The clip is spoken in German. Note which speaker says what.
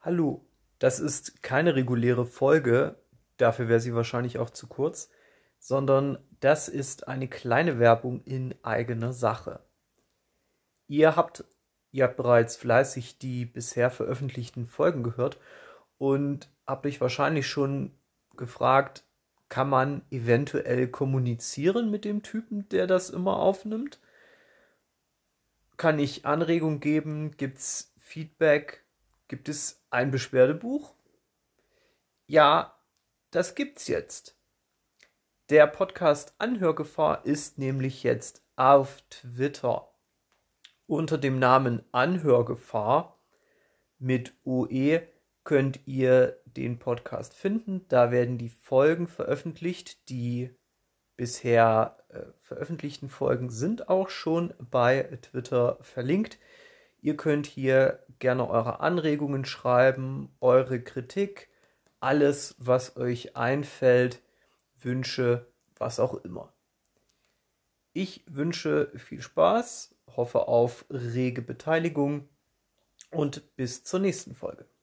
Speaker 1: Hallo, das ist keine reguläre Folge, dafür wäre sie wahrscheinlich auch zu kurz, sondern das ist eine kleine Werbung in eigener Sache. Ihr habt, ihr habt bereits fleißig die bisher veröffentlichten Folgen gehört und habt euch wahrscheinlich schon gefragt, kann man eventuell kommunizieren mit dem Typen, der das immer aufnimmt? Kann ich Anregungen geben? Gibt's Feedback? Gibt es ein Beschwerdebuch? Ja, das gibt's jetzt. Der Podcast Anhörgefahr ist nämlich jetzt auf Twitter unter dem Namen Anhörgefahr mit OE könnt ihr den Podcast finden. Da werden die Folgen veröffentlicht. Die bisher veröffentlichten Folgen sind auch schon bei Twitter verlinkt. Ihr könnt hier gerne eure Anregungen schreiben, eure Kritik, alles, was euch einfällt, Wünsche, was auch immer. Ich wünsche viel Spaß, hoffe auf rege Beteiligung und bis zur nächsten Folge.